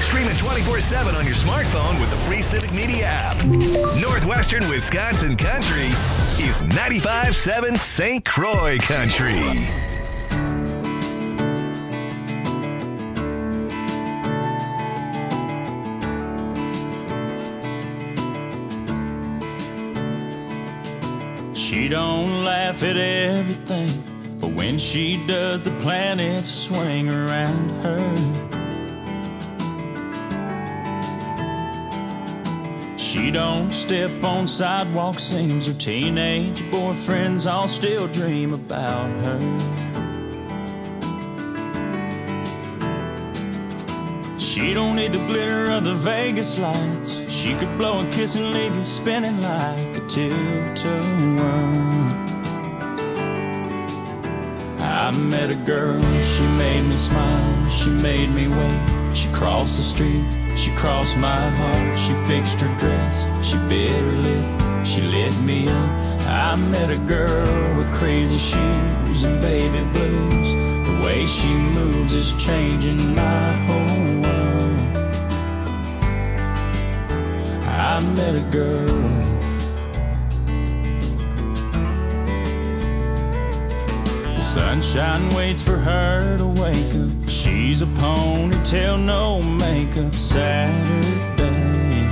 Stream it 24/7 on your smartphone with the free Civic Media app. Northwestern Wisconsin Country is 95.7 St. Croix Country. She don't laugh at everything, but when she does, the planets swing around her. She don't step on sidewalks, seems her teenage boyfriends all still dream about her. She don't need the glitter of the Vegas lights. She could blow a kiss and leave you spinning like a tilt-a-whirl. I met a girl, she made me smile, she made me wait. She crossed the street, she crossed my heart. She fixed her dress, she bit her lip, she lit me up. I met a girl with crazy shoes and baby blues. The way she moves is changing my whole world. I met a girl. The sunshine waits for her to wake up. She's a ponytail, no makeup Saturday.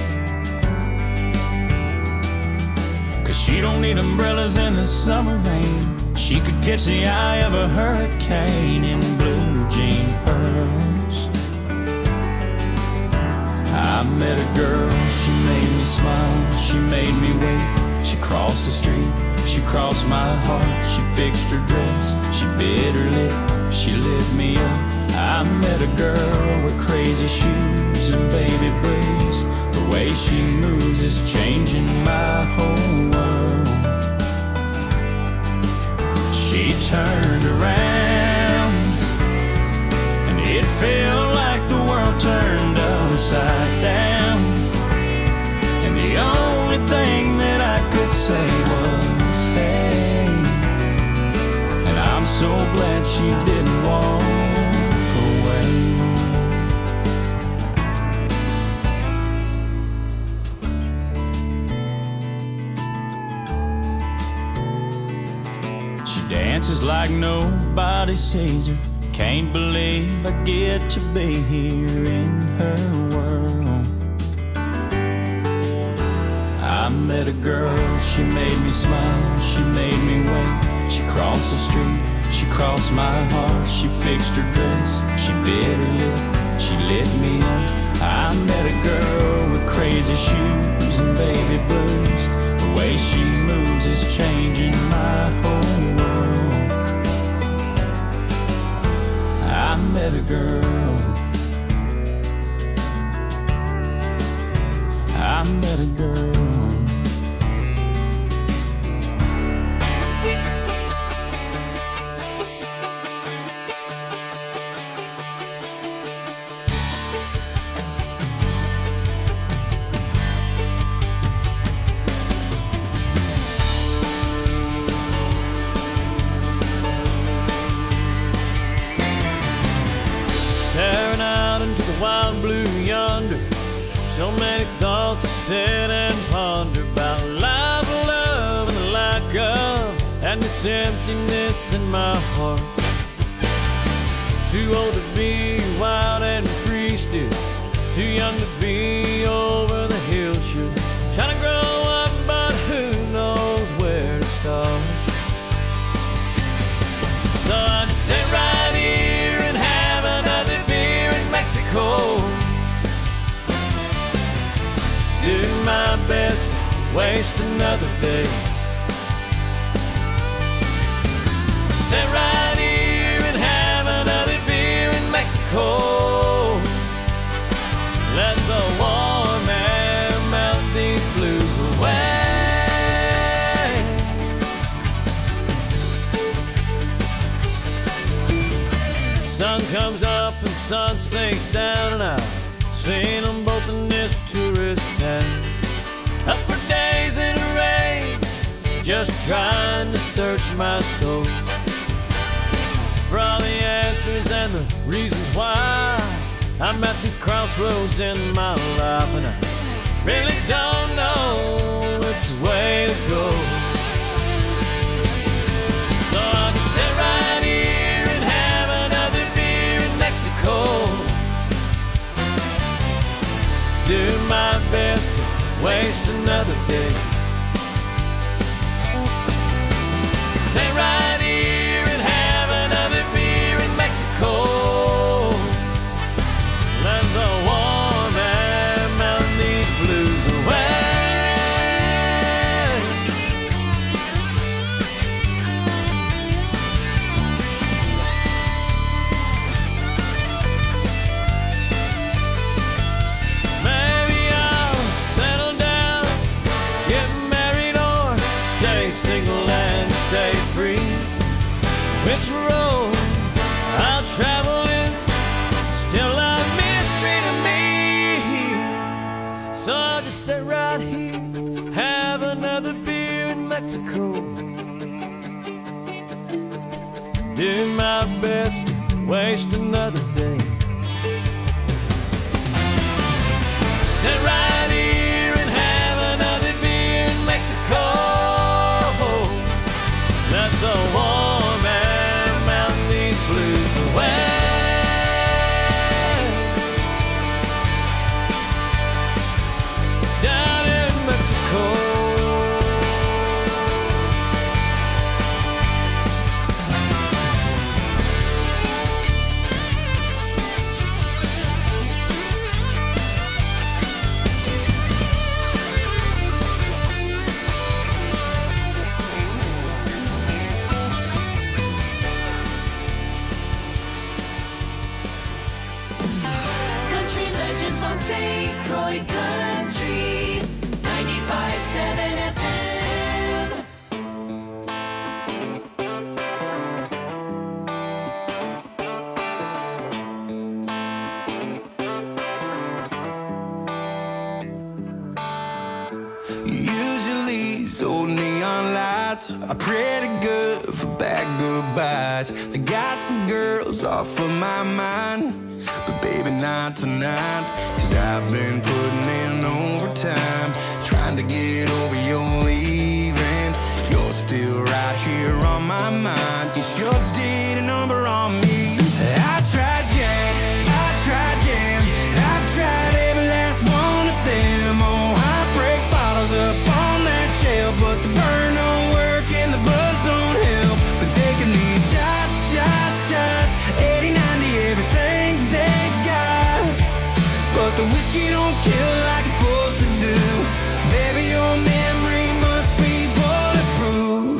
'Cause she don't need umbrellas in the summer rain. She could catch the eye of a hurricane in blue jean pearls. I met a girl, she made me smile, she made me wait. She crossed the street, she crossed my heart. She fixed her dress, she bit her lip, she lit me up. I met a girl with crazy shoes and baby blues. The way she moves is changing my whole world. She turned around and it felt like the world turned upside down. And the only thing that I could say was, hey. And I'm so glad she didn't walk away. She dances like nobody sees her. Can't believe I get to be here in her world. I met a girl, she made me smile, she made me wait. She crossed the street, she crossed my heart. She fixed her dress, she bit her lip, she lit me up. I met a girl with crazy shoes and baby blues. The way she moves is changing my whole world. I met a girl. I met a girl. Staring out into the wild blue yonder. So many thoughts to sit and ponder about life, love, and the lack of, and this emptiness in my heart. Too old to be wild and free still, too young to be over the hill should. Trying to grow up, but who knows where to start. So I just sit right here and have another beer in Mexico. Do my best to waste another day. Sit right here and have another beer in Mexico. Let the warm air melt these blues away. Sun comes up and sun sinks down, and I've seen them both in this tourist town. Up for days in the rain, just trying to search my soul for all the answers and the reasons why. I'm at these crossroads in my life, and I really don't know which way to go. So I'll just sit right here and have another beer in Mexico. Do my best to waste another day. Sit right here and have another beer in Mexico. Let the warm air melt these blues away. Maybe I'll settle down, get married, or stay single and stay free. Which road I'll travel is still a mystery to me. So I'll just sit right here, have another beer in Mexico. Do my best to waste another day. Sit right here and have another beer in Mexico. Let the warm air melt these blues away. Down in Mexico. Country Legends on St. Croix Country 95.7 FM. Usually these old neon lights are pretty good for bad goodbyes. They got some girls off of my mind, but baby not tonight. 'Cause I've been putting in overtime, trying to get over your leaving. You're still right here on my mind. You sure did a number on me. I tried Jack, I tried Jam, I've tried every last one of them. Oh, I break bottles up on that shelf, but the burn don't work and the buzz don't help. Been taking these shots, shots, shots, 80, 90, everything they've got, but the whiskey don't kill like it's supposed to do. Baby, your memory must be bulletproof.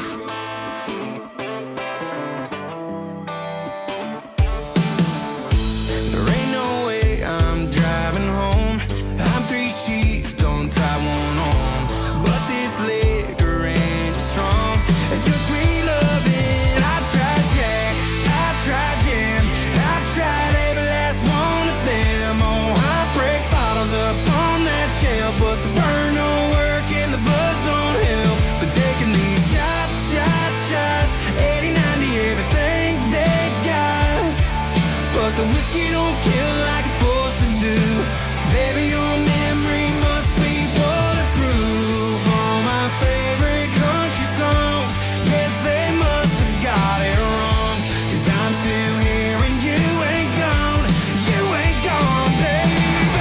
There ain't no way I'm driving home. I'm 3 sheets, don't tie one on, but this liquor ain't as strong as your sweet loving. I tried Jack, I tried Jam, I've tried every last one of them. Oh, I break bottles up on that shelf, but the burn don't work and the buzz don't help. Been taking these shots, shots, shots, 80, 90, everything they've got, but the whiskey don't kill like it's supposed to do. Baby, your memory must be bulletproof. All my favorite country songs, yes, they must have got it wrong. 'Cause I'm still here and you ain't gone, baby.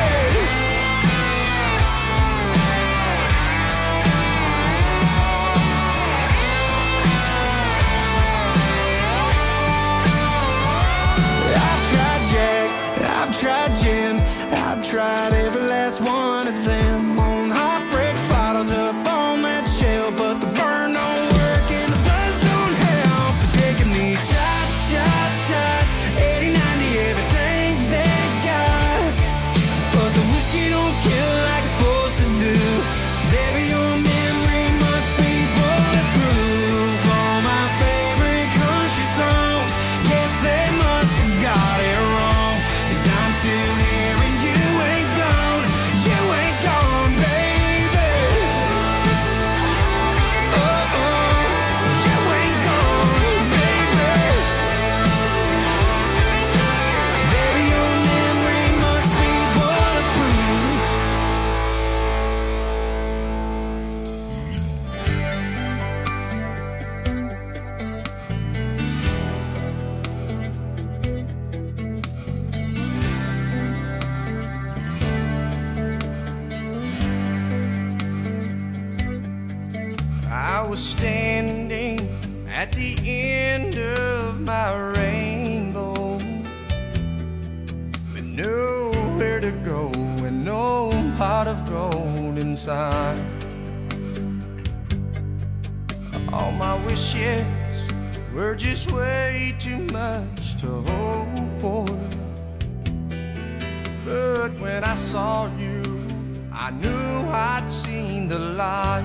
I've tried Jack, I've tried Jim, I've tried every last one of them. On heartbreak bottles up on that shelf, but the burn don't work and the buzz don't help. Been taking these shots, shots, shots, 80, 90, everything they've got, but the whiskey don't kill like it's supposed to do. Baby, your memory must be bulletproof. All my favorite country songs, yes, they must have got it wrong. 'Cause I'm still here and you ain't gone, was standing at the end of my rainbow, with nowhere to go and no pot of gold inside. All my wishes were just way too much to hope for. But when I saw you, I knew I'd seen the light.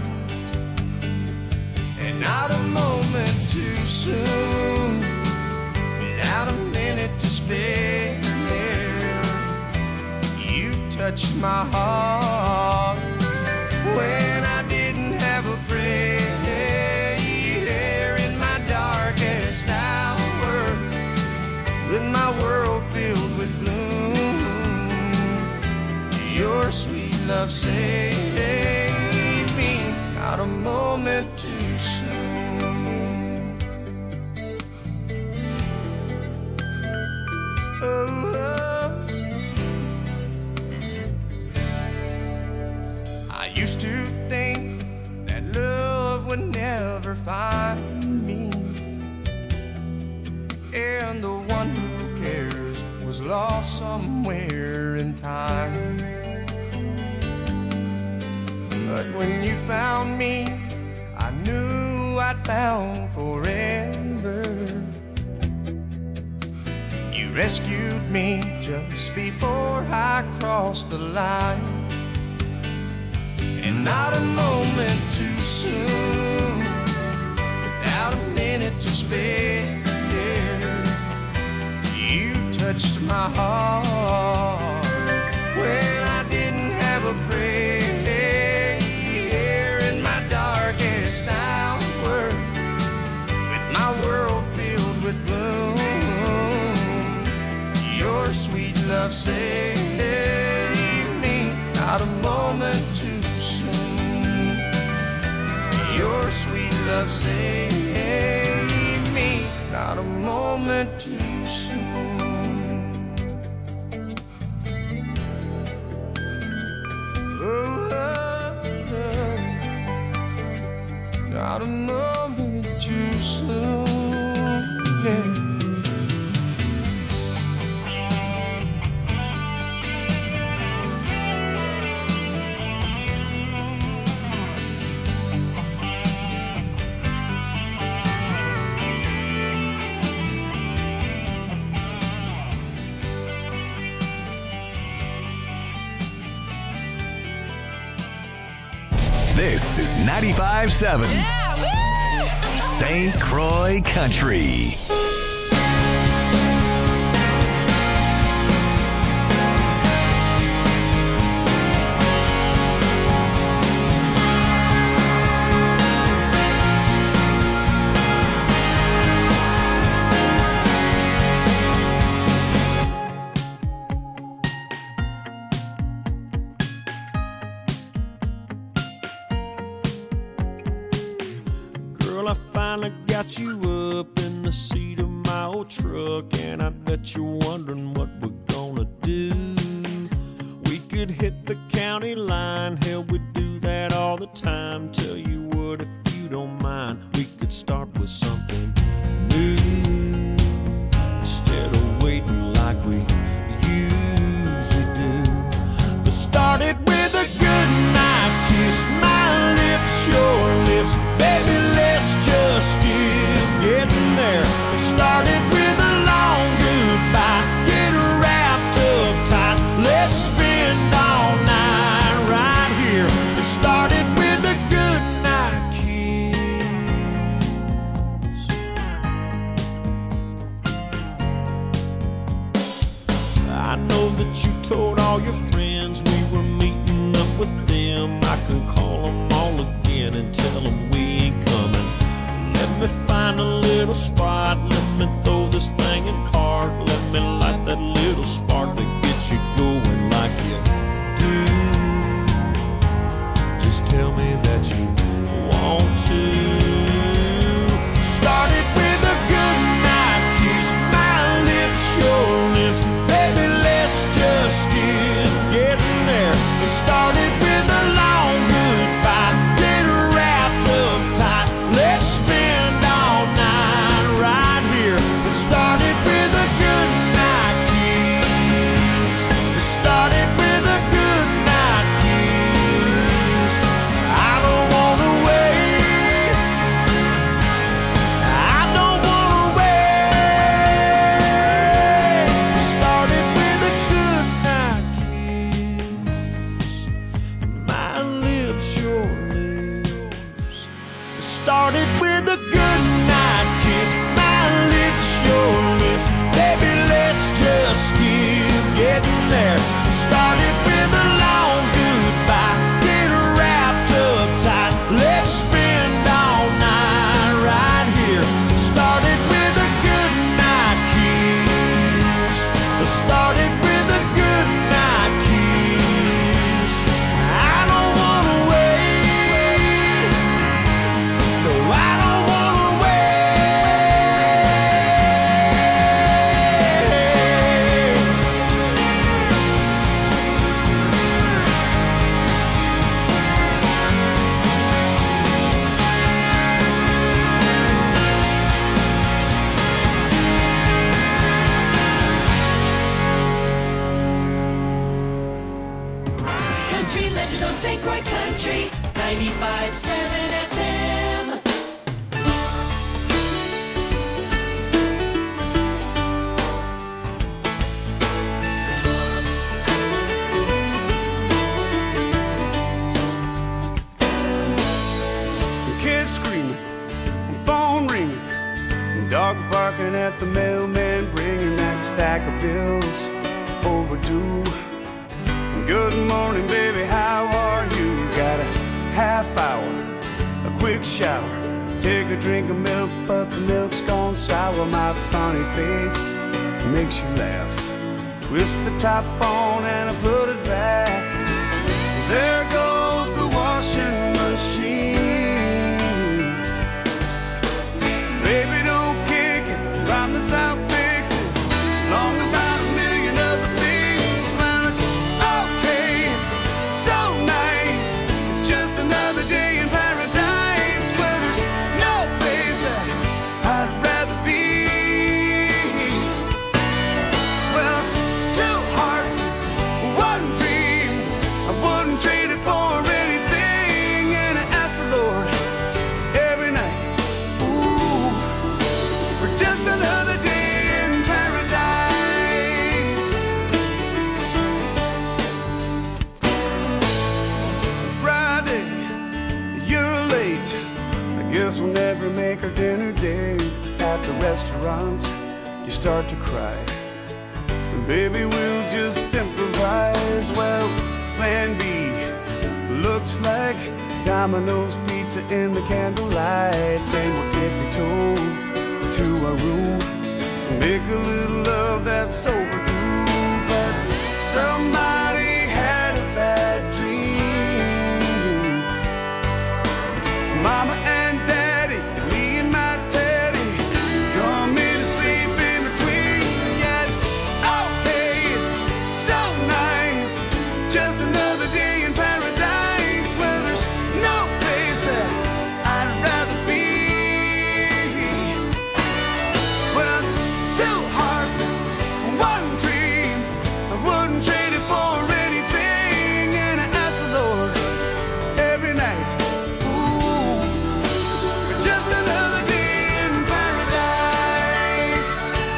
And not a moment too soon, without a minute to spare, you touched my heart when I didn't have a prayer. In my darkest hour, with my world filled with gloom, your sweet love saved me, not a moment too soon. Oh, I used to think that love would never find me, and the one who cares was lost somewhere in time. But when you found me, I knew I'd found forever. You rescued me just before I crossed the line, and not a moment too soon, without a minute to spare, you touched my heart when I didn't have a prayer. In my darkest hour, with my world filled with gloom, your sweet love saved me, not a moment too soon. Your sweet love saved me, not a moment too soon. Not a moment too soon, yeah. This is 95.7 St. Croix Country. I finally got you up in the seat of my old truck, and I bet you're wondering what we're gonna do. We could hit the county line, hell, we do that all the time. Tell you what, if you don't mind, we could start with something new, instead of waiting like we usually do. Let's start it with a good night kiss, my lips, your lips, baby, let's just get getting there. It started with a long goodbye, get wrapped up tight, let's spend all night right here. It started with a good night kiss. I know that you told all your friends we were meeting up with them. I can call them all again and tell them we ain't coming. Let me find a little spot, let me throw this thing in park, let me light that little spark that gets you going like you do. Just tell me that you want to. Started with a good night kiss, my lips, your lips, baby, let's just get getting there. It started with a long goodbye, get wrapped up tight, getting there. Started with a long goodbye, get wrapped up tight. Let's spend all night right here. Started with a good night kiss. Started with a good night kiss. I don't wanna wait. No, I don't wanna Country Legends on St. Croix Country 95.7 FM. Kids screaming, phone ringing, dog barking at the mailman, bringing that stack of bills overdue. Good morning, baby, how are you? Got a half hour, a quick shower, take a drink of milk, but the milk's gone sour. My funny face makes you laugh. Twist the top on and I put it back. There goes the washing machine. Baby, don't kick it, promise I'll fix it. Long about a million other things. Well, it's okay, it's so nice. It's just another day in paradise where there's no place that I'd rather be. Well, it's two hearts, one dream. I wouldn't trade it for anything. And I ask the Lord every night, ooh, for just another day in paradise. Friday, you're late. I guess we'll never make our dinner date. At the restaurant, you start to cry. And baby, we'll just improvise. Well, plan B looks like Domino's pizza in the candlelight. Then we'll tippy-toe to our room, make a little love that's overdue. But somebody had a bad dream. Mama and Daddy, me and my Teddy, come in and sleep in between. Yeah, it's okay, it's so nice. Just another day in paradise where there's no place that I'd rather be. Well, it's two hearts, one dream. I wouldn't trade it for anything. And I ask the Lord every night, ooh, for just another day in paradise.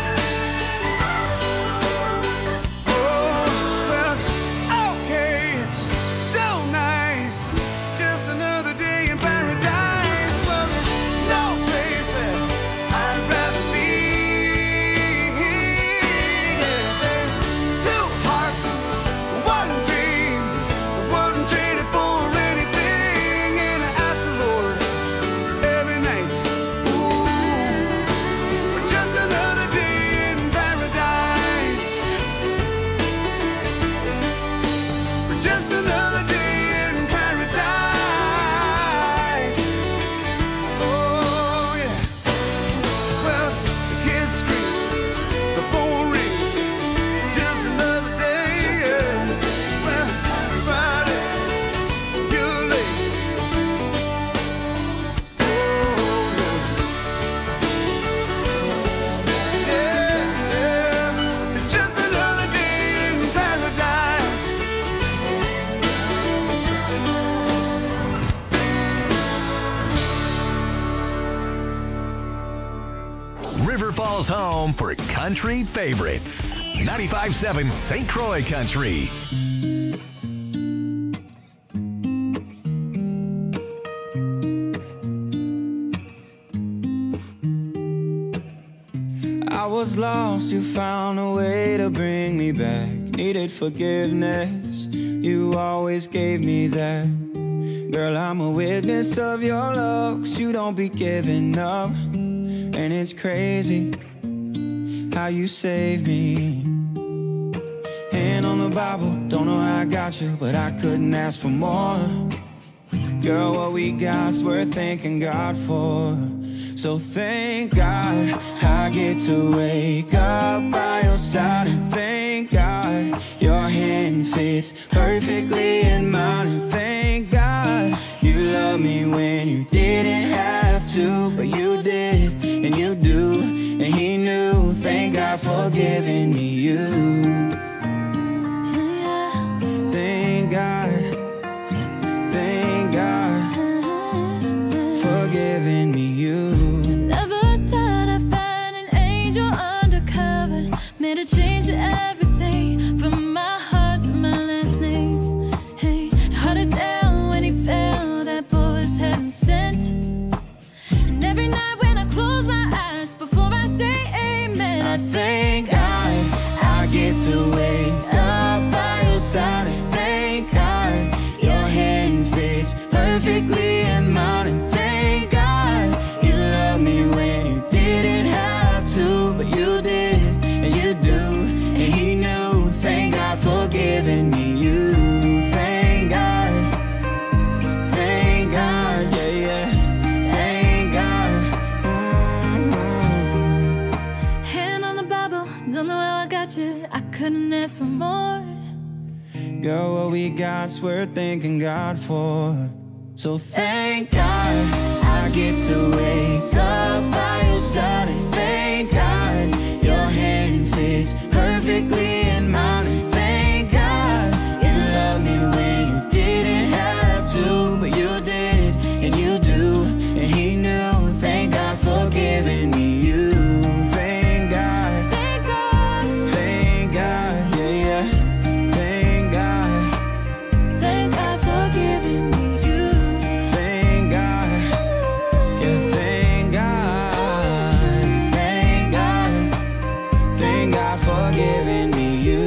Oh, well, it's okay, it's so nice. Just another day in paradise. Well, there's no place that I'd rather be. Yeah, there's two hearts, one dream. I wouldn't trade it for anything. And I ask the Lord every night, ooh, for just another day in paradise. For just another day in paradise. Oh, yeah. Well, the kids scream, the phone rings, just another day. Well, Friday, you're late. Oh, yeah. It's just another day in paradise. River Falls home for country favorites. 95.7 St. Croix Country. I was was lost, you found a way to bring me back. Needed forgiveness, you always gave me that. Girl, I'm a witness of your love, 'cause you don't be giving up. And it's crazy how you saved me. Hand on the Bible, don't know how I got you, but I couldn't ask for more. Girl, what we got's worth thanking God for. So thank God I get to wake up by your side. And thank God your hand fits perfectly in mine. And thank God you love me when you didn't have to, but you did, and you do, and he knew. Thank God for giving me you. Thank God, thank God for giving me you. Never thought I'd find an angel undercover, made a change to everything, from my heart to my last name. Hey, held it down when he fell, that boy was heaven sent. And every night when I close my eyes before I say amen, I thank God I get to wake up by your side. And thank God your hand fits perfectly in mine. And thank God you love me when you didn't have to, but you did, and you do, and he knew. Thank God for giving me you. Thank God, yeah, yeah. Thank God. hand on the Bible, don't know how I got you, I couldn't ask for more. Girl, what we got's worth thanking God for. So thank God I get to wake up by your side. And thank God your hand fits perfectly in mine. And thank God you love me when you didn't have to, but you did, and you do, and he knew. Thank God for giving me you. Thank God, Thank God, thank God, yeah, yeah. Thank God, thank God for giving me you. thank God, yeah, thank God, thank God, thank God for giving me you.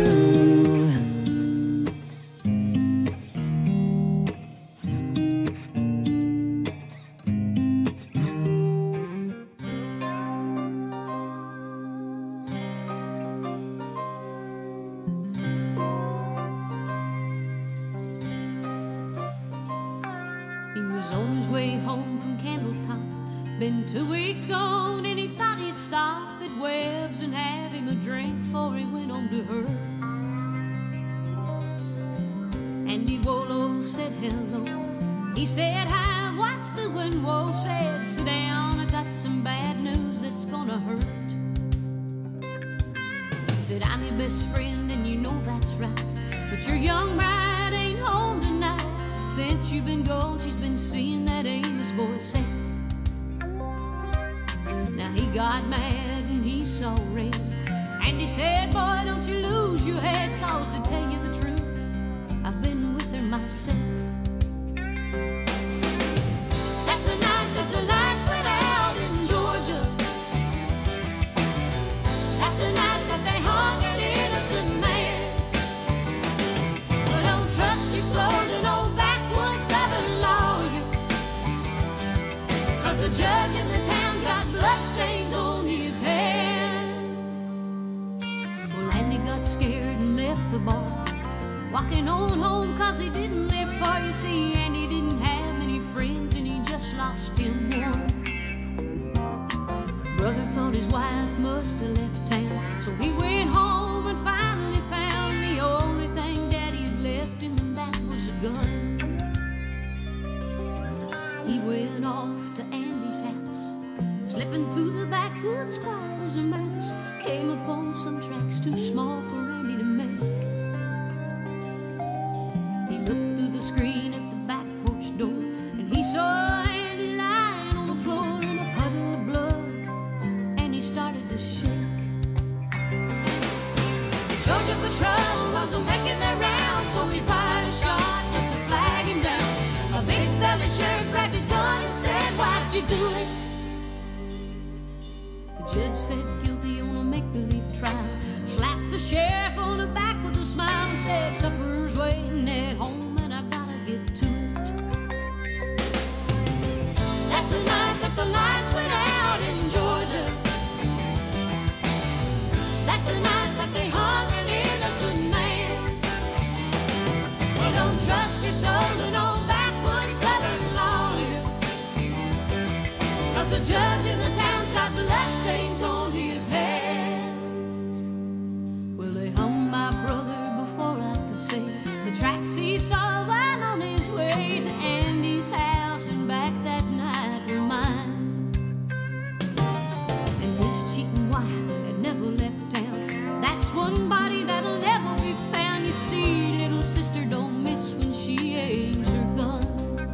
He was on his way home from Candletop. Been 2 weeks gone and he thought he'd stop at Webb's and have him a drink before he went on to her. Andy Wolo said hello. He said hi, what's doing? Whoa, said sit down, I got some bad news that's gonna hurt. He said I'm your best friend and you know that's right, but your young bride ain't home tonight. Since you've been gone, she's been seeing that Amos boy Seth. Now he got mad and he saw red, and he said, boy, don't you lose your head, 'cause to tell you the truth, I've been with her myself. That's the night that the lights went out in Georgia. That's the night that they hung an innocent man. But don't trust your soul to no backwoods Southern lawyer, 'cause the judge in the town's got bloodstains on his hand. Well, Andy got scared and left the bar, walking on home 'cause he didn't live far. You see, Andy didn't have many friends and he just lost him one. Brother thought his wife must have left town, so he went home and finally found the only thing Daddy had left him, and that was a gun. He went off to Andy's house, slipping through the backwoods quiet as a mouse. Came upon some tracks too small for Andy to make. He looked through the screen at the back porch door, and he saw Andy lying on the floor in a puddle of blood, and he started to shake. The Georgia Patrol wasn't making their rounds, so he fired a shot just to flag him down. A big-bellied sheriff grabbed his gun and said, why'd you do it? The judge said guilty on a make-believe sheriff on her back with a smile and said, supper's waiting at home and I gotta get to it. That's the night that the lights went out in Georgia. That's the night that they hung an innocent man. Well, don't trust your soul to no backwoods southern lawyer, 'cause the judge in the town's got bloodstains on his hands. Well, they hung my brother before I could say the tracks he saw while on his way to Andy's house and back that night were mine. And his cheating wife had never left town. That's one body that'll never be found. You see, little sister don't miss when she aims her gun.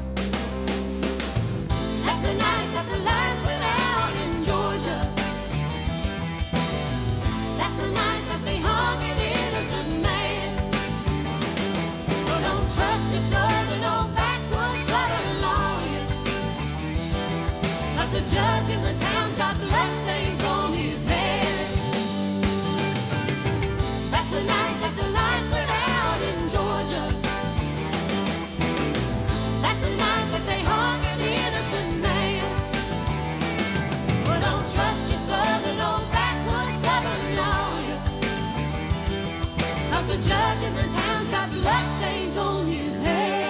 That's the night that the lights went out in Georgia. That's the night that they hung an innocent man. Well, don't trust your soul to no backwoods southern lawyer, 'cause the judge in the town's got bloodstains on his hands. That's the night that the lights went out in Georgia. That's the night that they hung an innocent man. Well, don't trust your soul to no backwoods southern lawyer, 'cause the judge in the town's got bloodstains on his hands.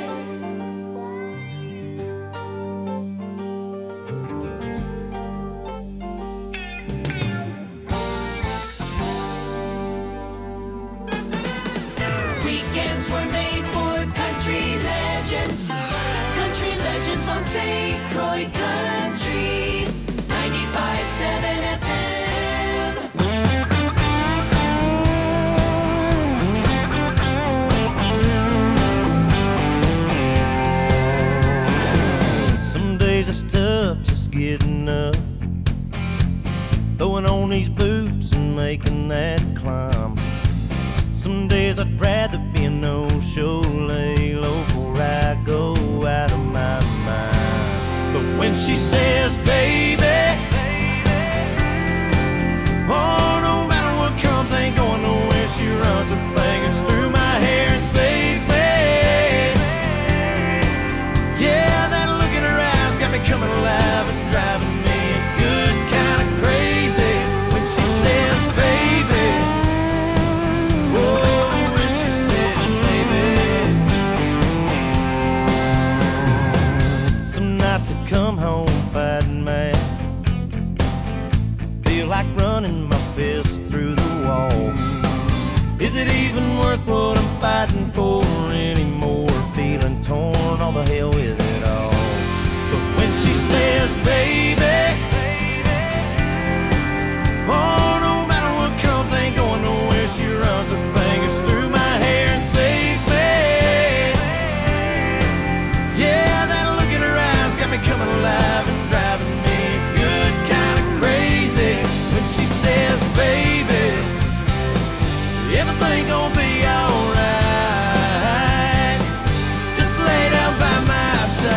Weekends were made for country legends. Country legends on St. Croix Country 95.7 FM. Some days it's tough just getting up, throwing on these boots and making that climb. Some days I'd rather be a no-show, lay low before I go out of my mind. But when she says, baby, oh, no matter what comes, ain't going nowhere, she runs her fingers through my hair and saves me. Yeah, that look in her eyes got me coming alive and driving me a good kind of crazy. When she says, baby, oh, when she says, baby. Some nights I come home fighting mad, feel like running my fist through the wall. Is it even worth what I'm fighting for anymore? Feeling torn, all the hell with it all. But when she says, baby, oh, no matter what comes, ain't going nowhere, she runs her fingers through my hair and saves me. Yeah, that look in her eyes got me coming alive and driving me good kind of crazy. When she says, baby, everything gonna be alright, just lay down by my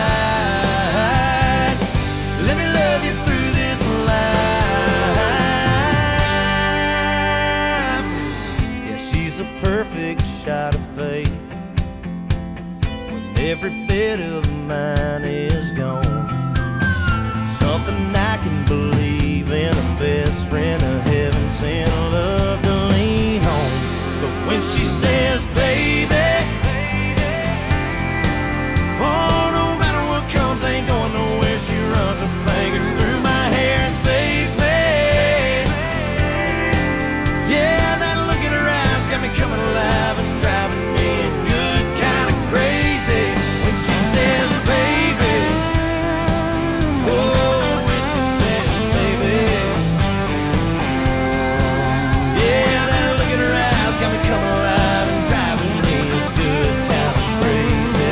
side, let me love you through this life. Yeah, she's a perfect shot of faith when every bit of mine is gone. Something I can believe in, a best friend of heaven sent, love to lean on. But when she says, baby, oh, no matter what comes, ain't going nowhere, she runs her fingers through my hair and saves me. Yeah, that look in her eyes got me coming alive and driving me good kind of crazy. When she says, baby, oh, when she says, baby, yeah, that look in her eyes got me coming alive and driving me good kind of crazy.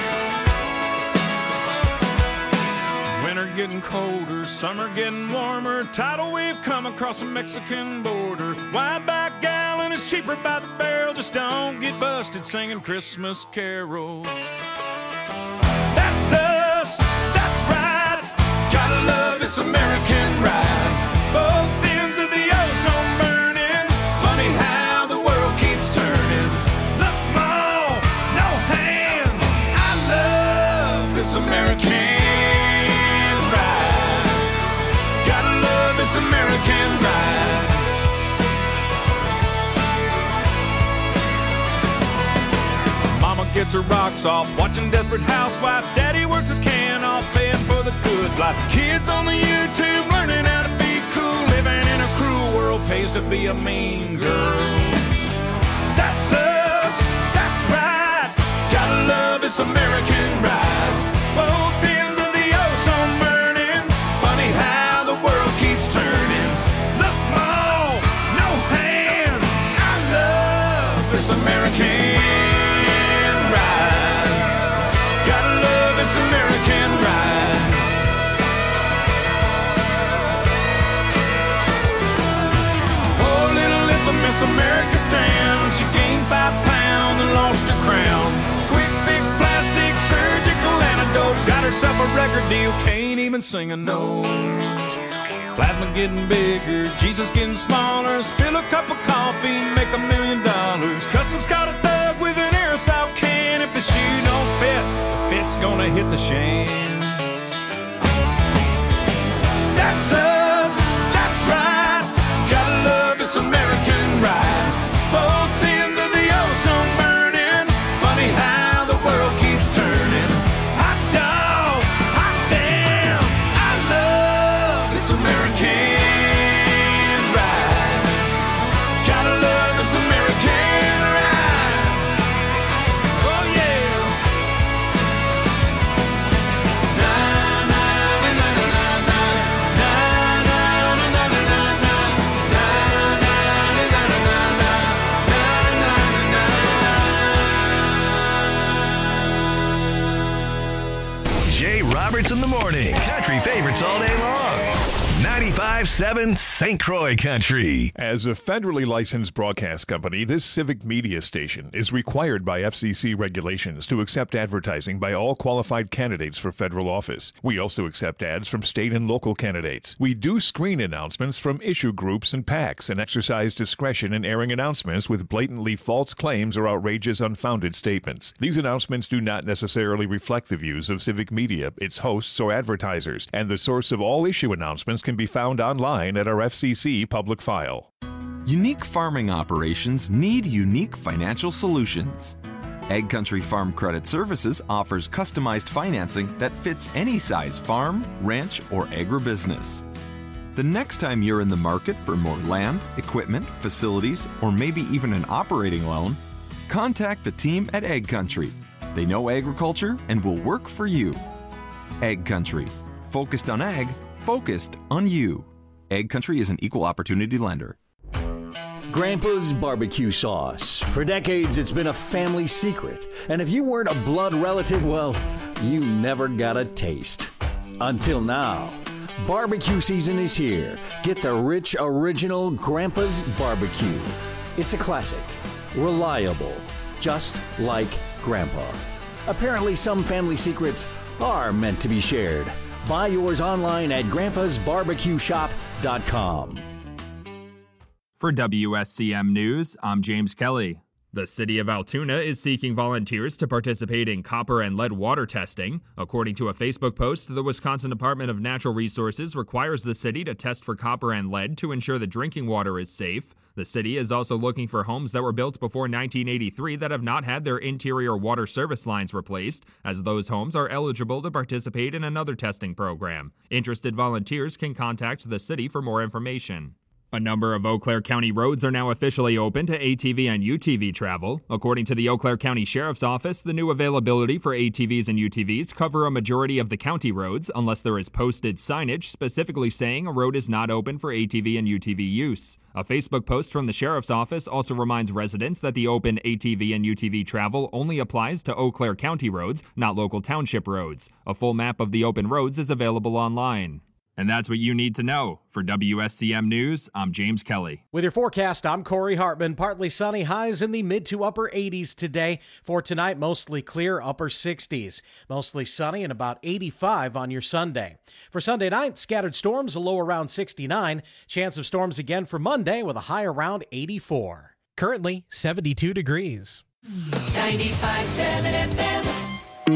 Winter getting colder, summer getting warmer. summer. Tidal wave come across the Mexican border. Wide back gallon is cheaper by the barrel. Just don't get busted singing Christmas carols. That's us, that's right. Gotta love this American ride. Both ends of the ozone burning. Funny how the world keeps turning. Look, Mom, no hands. I love this American ride. Gotta love this American ride. Mama gets her rocks off, watching Desperate Housewife. Daddy works his can off, paying for the good life. Kids on the YouTube learning how to be cool. Living in a cruel world pays to be a mean girl. That's us, that's right. Gotta love this American ride. Both ends of the ozone burning. Funny how the world keeps turning. Look, Mom, no hands. I love this American ride. Gotta love this American ride. Oh, little infamous America stands. She gained 5 pounds and lost her crown. Quick fix, plastic, surgical antidotes. Got herself a record deal, can't even sing a note. Plasma getting bigger, Jesus getting smaller. Spill a cup of coffee, make $1 million. Customs caught a thug with an aerosol can. If the shoe don't fit, the fit's gonna hit the shan. That's us, that's right. Gotta love this American ride. Both ends of the ozone burning. Funny how the world keeps turning. Hot dog, hot damn. I love this American ride. Gotta love this American ride. Oh yeah. Na na na na na na na na na na na na Jay Roberts in the morning. Country favorites all day long. 95.7 St. Croix Country. As a federally licensed broadcast company, this civic media station is required by FCC regulations to accept advertising by all qualified candidates for federal office. We also accept ads from state and local candidates. We do screen announcements from issue groups and PACs and exercise discretion in airing announcements with blatantly false claims or outrageous unfounded statements. These announcements do not necessarily reflect the views of civic media, its hosts, or advertisers, and the source of all issue announcements can be found online at our FCC public file. Unique farming operations need unique financial solutions. Ag Country Farm Credit Services offers customized financing that fits any size farm, ranch, or agribusiness. The next time you're in the market for more land, equipment, facilities, or maybe even an operating loan, contact the team at Ag Country. They know agriculture and will work for you. Ag Country. Focused on ag, focused on you. Ag Country is an equal opportunity lender. Grandpa's barbecue sauce. For decades, it's been a family secret. And if you weren't a blood relative, well, you never got a taste. Until now. Barbecue season is here. Get the rich, original Grandpa's barbecue. It's a classic. Reliable. Just like Grandpa. Apparently, some family secrets are meant to be shared. Buy yours online at grandpasbarbecueshop.com. For WSCM News, I'm James Kelly. The city of Altoona is seeking volunteers to participate in copper and lead water testing. According to a Facebook post, the Wisconsin Department of Natural Resources requires the city to test for copper and lead to ensure the drinking water is safe. The city is also looking for homes that were built before 1983 that have not had their interior water service lines replaced, as those homes are eligible to participate in another testing program. Interested volunteers can contact the city for more information. A number of Eau Claire County roads are now officially open to ATV and UTV travel. According to the Eau Claire County Sheriff's Office, the new availability for ATVs and UTVs cover a majority of the county roads, unless there is posted signage specifically saying a road is not open for ATV and UTV use. A Facebook post from the Sheriff's Office also reminds residents that the open ATV and UTV travel only applies to Eau Claire County roads, not local township roads. A full map of the open roads is available online. And that's what you need to know. For WSCM News, I'm James Kelly. With your forecast, I'm Corey Hartman. Partly sunny, highs in the mid to upper 80s today. For tonight, mostly clear, upper 60s. Mostly sunny and about 85 on your Sunday. For Sunday night, scattered storms, a low around 69. Chance of storms again for Monday with a high around 84. Currently 72 degrees. 95.7 FM.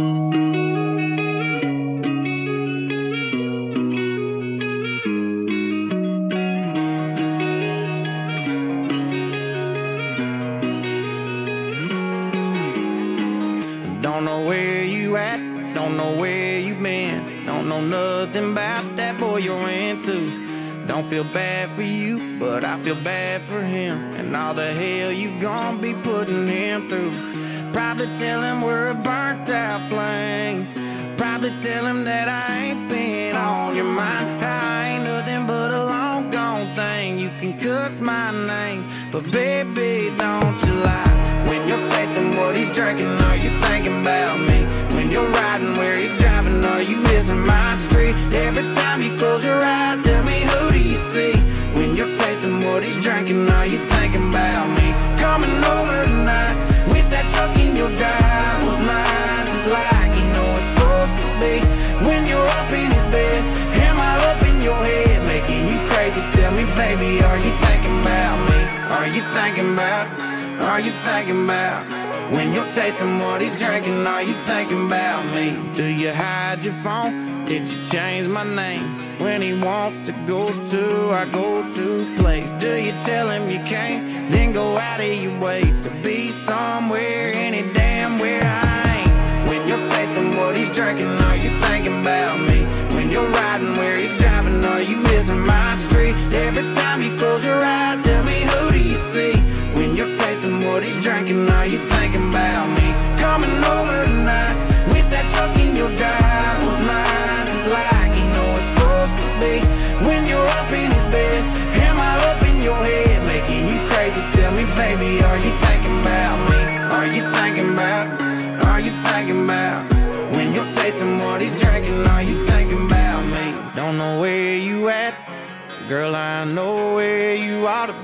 Don't know where you at, don't know where you been, don't know nothing about that boy you're into. Don't feel bad for you, but I feel bad for him, and all the hell you gon' be putting him through. Probably tell him we're a burnt out flame, probably tell him that I ain't been on your mind. I ain't nothing but a long gone thing, you can cuss my name, but baby don't you lie. When you're tasting what he's drinking, are you thinking about me? When you're riding where he's driving, are you missing my street? Every time you close your eyes, tell me who do you see? When you're tasting what he's drinking, are you thinking about me? Coming over tonight, wish that truck in your drive was mine, just like you know it's supposed to be. When you're up in his bed, am I up in your head, making you crazy? Tell me, baby, are you thinking about me? Are you thinking about? Are you thinking about? When you're tasting what he's drinking, are you thinking about me? Do you hide your phone? Did you change my name? When he wants to go to our go-to place, do you tell him you can't? Then go out of your way to be somewhere, any damn where I ain't. When you're tasting what he's drinking, are you thinking about me? When you're riding where he's driving, are you missing my street? Every time you close your eyes, tell me who do you see? When you're tasting what he's drinking, are you thinking about me? Coming over tonight, wish that truck in your drive was mine, just like you know it's supposed to be. When you're up in his bed, am I up in your head, making you crazy? Tell me, baby, are you thinking about me? Are you thinking about? Are you thinking about? When you're tasting what he's drinking, are you thinking about me? Don't know where you at, girl, I know where you ought to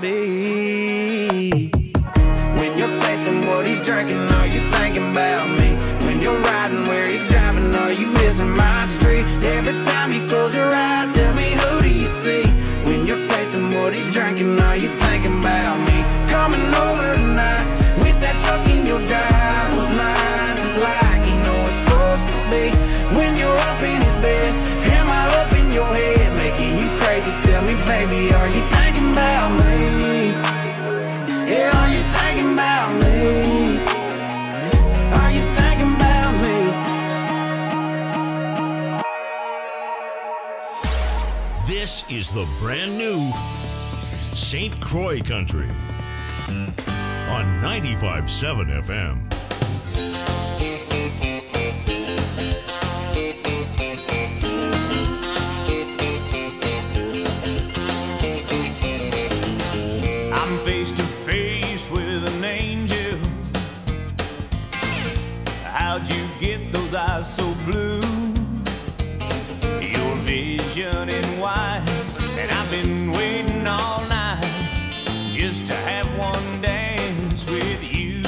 be. When you're tasting what he's drinking, are you thinking about me? When you're riding where he's driving, are you missing my street? Every time you close your eyes, tell me who do you see? When you're tasting what he's drinking, are you thinking about me? Coming over tonight, wish that truck in your drive was mine, just like you know it's supposed to be. When you're up in his bed, am I up in your head, making you crazy? Tell me, baby, are you thinking about me? Yeah, are you thinking about me? Are you thinking about me? This is the brand new St. Croix Country on 95.7 FM. I'm face to face with an angel. How'd you get those eyes so blue? Your vision in white, and I've been waiting all night just to have one dance with you.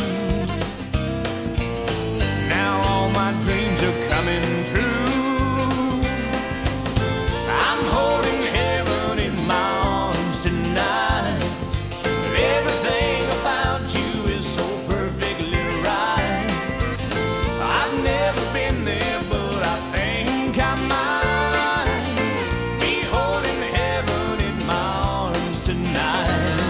Now all my dreams are coming true. I'm holding heaven in my arms tonight. Everything about you is so perfectly right. I've never been there, but I think I might be holding heaven in my arms tonight.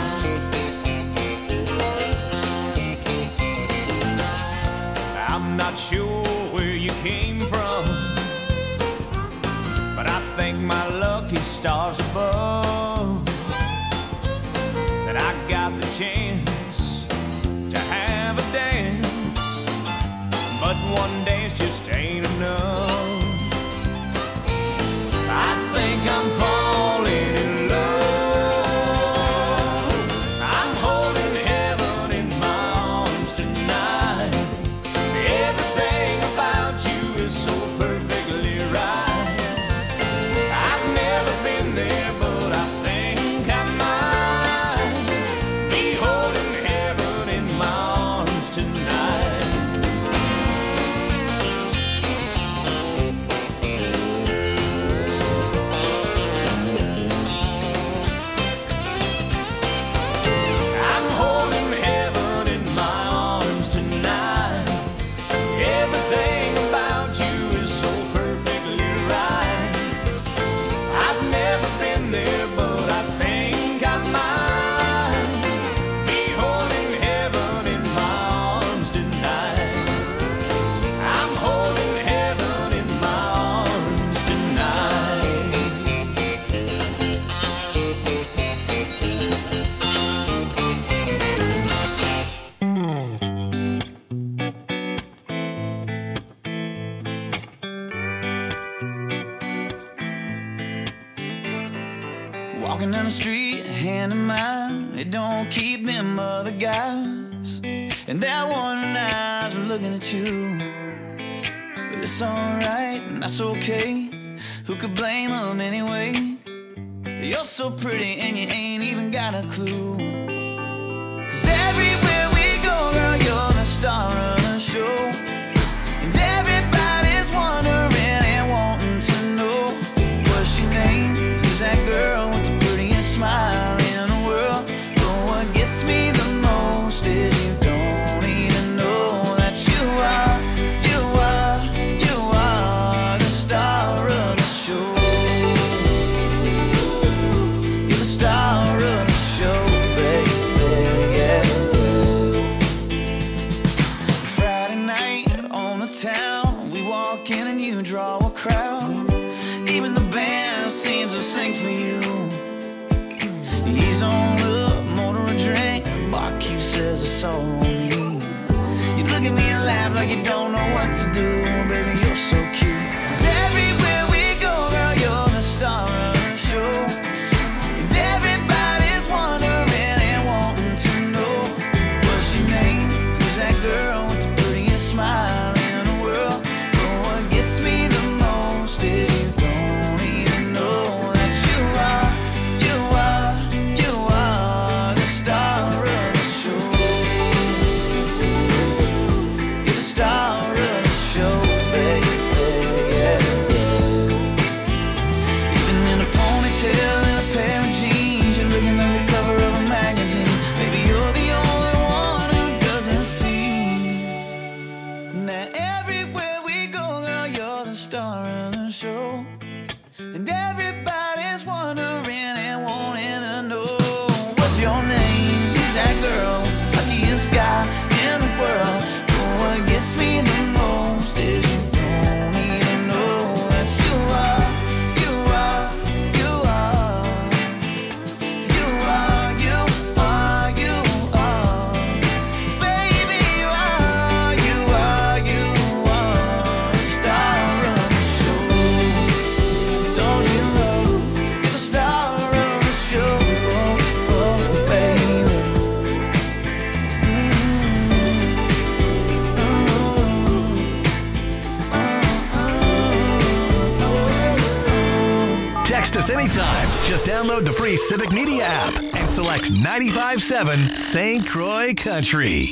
I'm not sure where you came from, but I thank my lucky stars above that I got the chance to have a dance, but one dance just ain't enough. I think I'm falling in love. I'm holding heaven in my arms tonight. Everything about you is so perfectly right. I've never Walking down the street, hand in mine, it don't keep them other guys. And that one eyes are looking at you. But it's alright, and that's okay. Who could blame them anyway? You're so pretty and you ain't even got a clue. 'Cause everywhere we go, girl, you're the star of the show. And everybody's wondering and wanting to know, what's your name? Who's that girl with the prettiest smile in the world? But what gets me the most is you don't even know that you are the star of the show. You're the star of the show, baby, yeah. Friday night on the town, we walk in and you draw a crowd. Even the band seems to sing for you. He's on up, motor a drink, barkeep says it's all on me. You look at me and laugh like you don't know what to do, baby, you're so cute. 'Cause everywhere we go, girl, you're the star of the show. And everybody's wondering and wanting to know, what's your name? Who's that girl with the prettiest smile in the world? But what gets me the most is you don't even know that you are the star of the show. You're the star of the show, baby, yeah. Even in a ponytail and a pair of jeans, you're looking like the cover of a magazine. Baby, you're the only one who doesn't see that everywhere we go, girl, you're the star of the show. And everybody's wondering and wanting to know, what's your name? Who's that girl? Luckiest guy in the world. But what gets me the most is you don't even know that you are baby, you are the star of the show. Don't you know you're the star of the show, oh, baby. Text us anytime. Just download the free Civic Media app and select 95.7 St. Croix Country.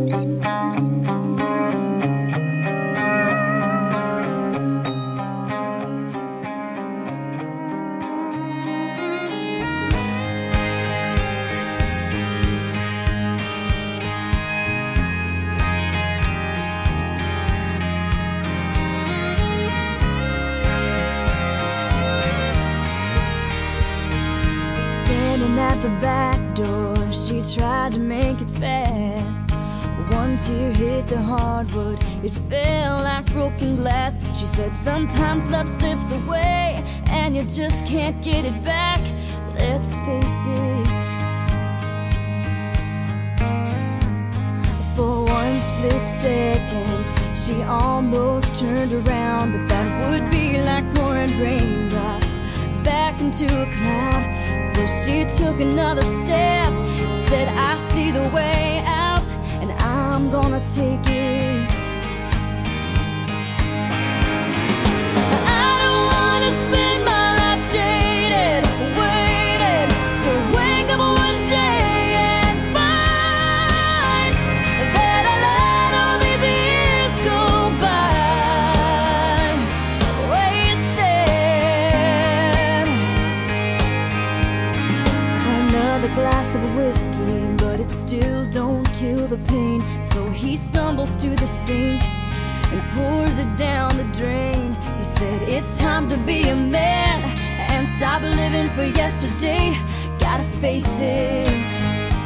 Standing at the back door, she tried to make it fast. One tear hit the hardwood, it fell like broken glass. She said sometimes love slips away and you just can't get it back. Let's face it. For one split second, she almost turned around, but that would be like pouring raindrops back into a cloud. So she took another step and said, I see the way out, and I'm gonna take it. I don't wanna spend my life jaded, waiting to wake up one day and find that I let all these years go by wasted. Another glass of whiskey, but it still don't kill the pain. So he stumbles to the sink and pours it down the drain. He said, it's time to be a man and stop living for yesterday. Gotta face it.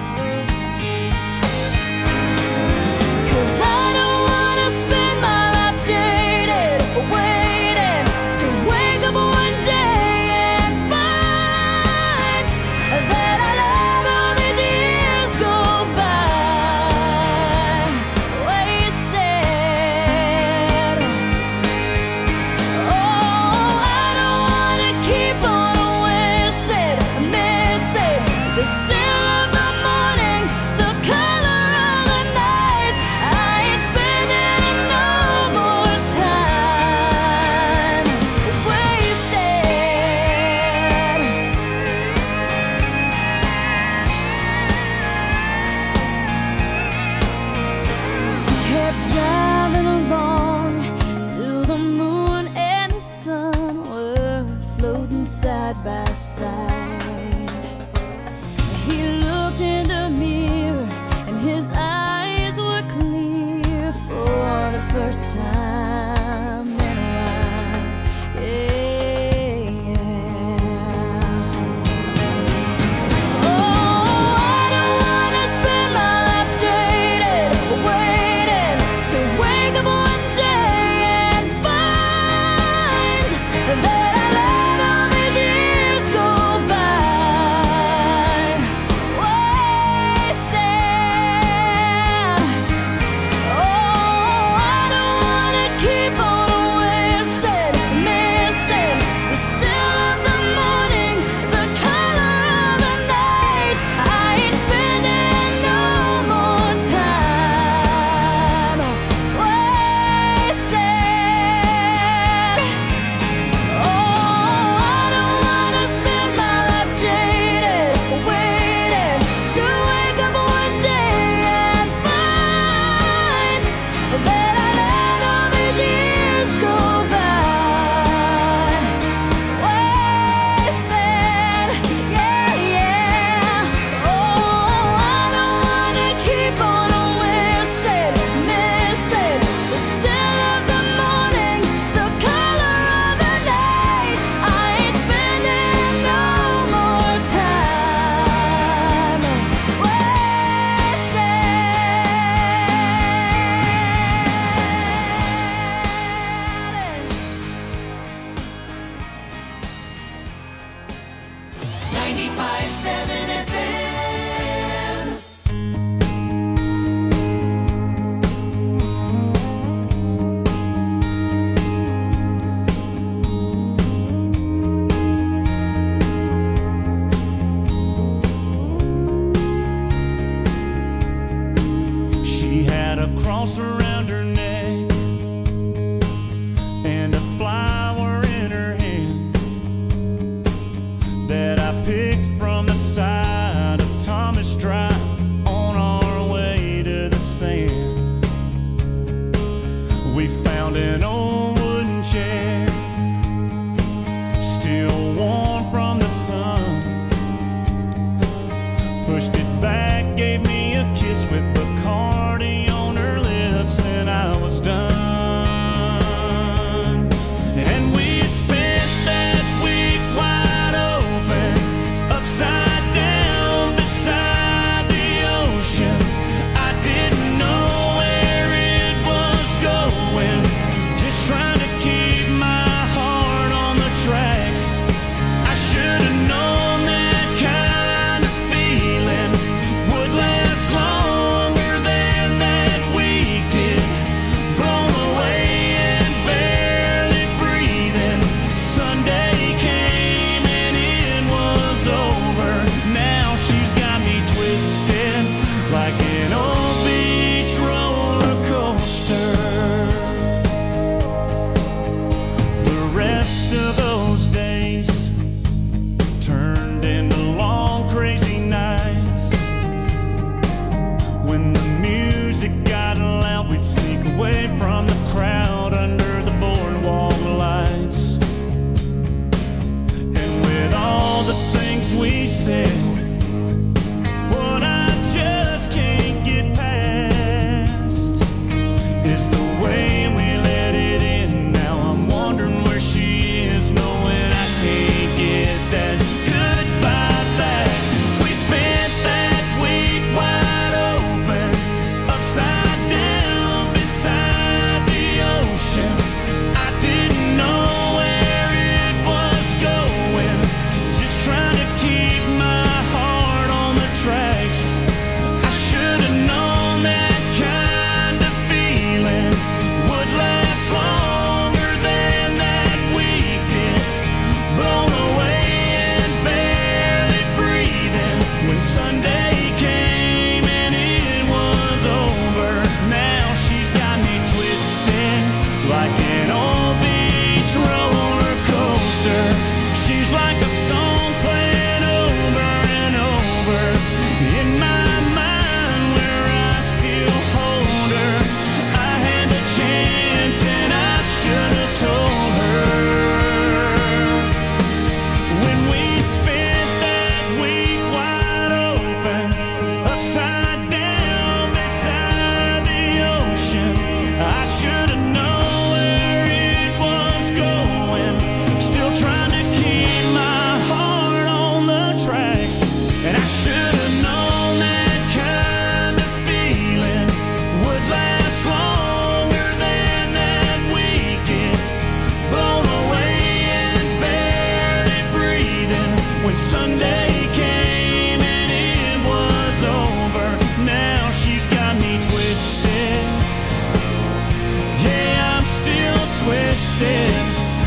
'Cause I don't wanna spend my life jaded, waiting to wake up one day and find that I let all these years go by wasted. Oh, I don't wanna keep on wishing. Driving along till the moon and the sun were floating side by side. He looked in the mirror and his eyes were clear for the first time in a while. Yeah.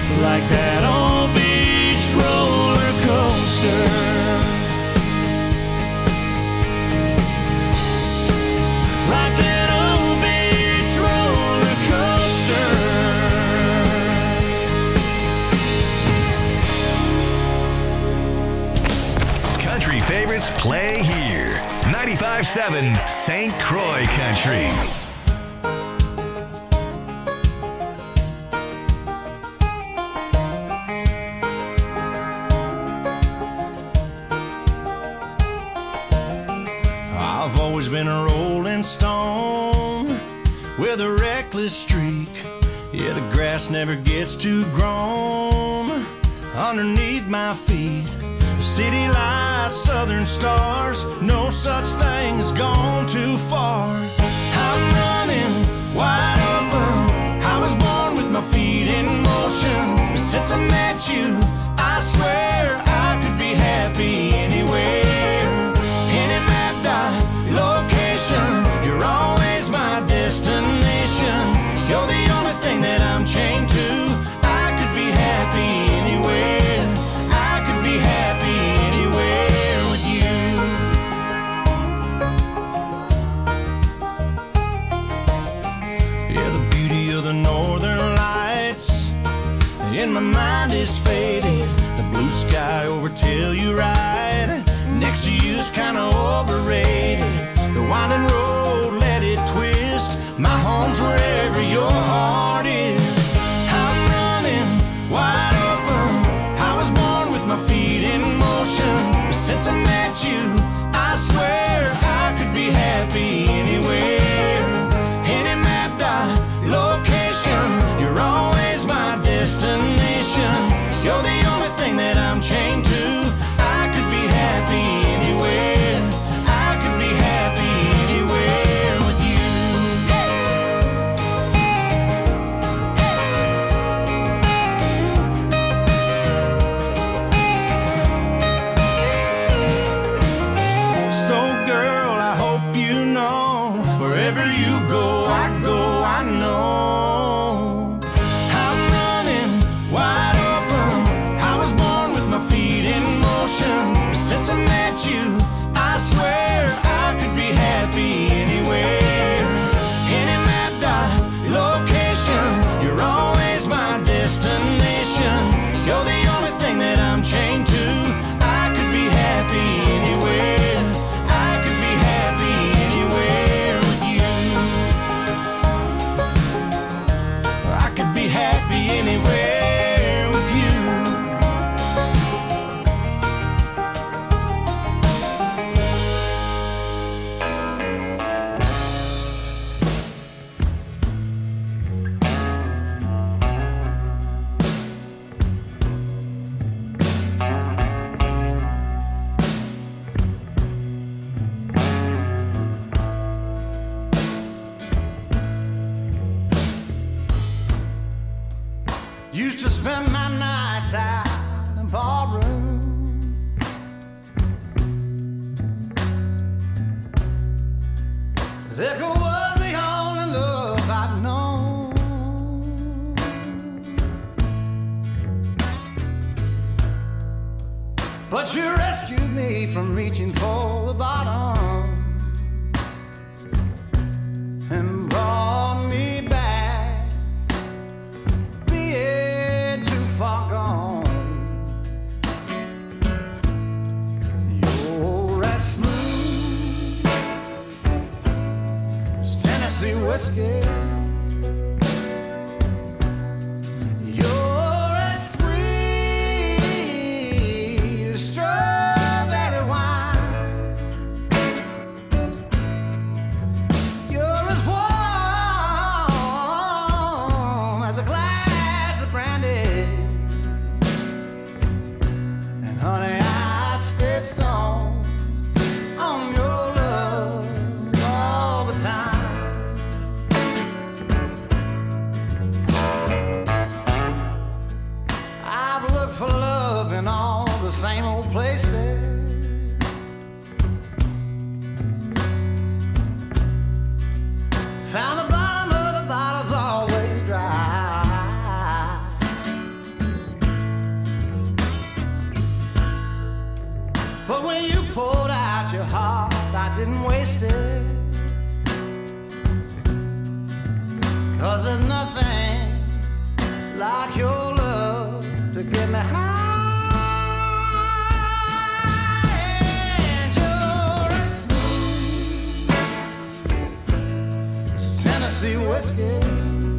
like that old beach roller coaster. Like that old beach roller coaster. Country favorites play here. 95.7 St. Croix Country. I've always been a rolling stone with a reckless streak. Yeah, the grass never gets too grown underneath my feet. City lights, southern stars, no such thing as gone too far. I'm running wide open. I was born with my feet in motion. Since I met you, I swear I could be happy anywhere. Any mapped out location, you're always my destination. You're the only thing that I'm chained to. I could be happy anywhere. I could be happy anywhere with you. Yeah, the beauty of the northern lights in my mind is faded. The blue sky over Telluride next to you's kinda overrated. The winding road, let it twist. My home's wherever your heart is. I'm running wide open. I was born with my feet in motion. Since I met you, I swear I could be happy anywhere. Any mapped out location, you're always my destination. You're the only thing that I'm chained to. I could be happy anywhere. I could be happy anywhere with you. So girl, I hope you know, wherever you go, I know. I'm running wide open. I was born with my feet in motion. Since I met you, I swear I could be happy anywhere. Any mapped out location, you're always my destination. You're the only thing that I'm chained to. I could be happy anywhere. I could be happy anywhere with you. I could be happy anywhere with you. Used to spend my nights out in ballroom. Liquor was the only love I'd known. But you rescued me from reaching for the bottom and brought me back, being too far gone. You're as smooth as Tennessee whiskey. You're as sweet as strawberry wine. You're as warm as a glass of brandy. And honey, I stay stoned on your love all the time. I've looked for love in all the same old places. Found the bottom of the bottle's always dry. 'cause there's nothing like your love to get me high. And you're as smooth as Tennessee whiskey.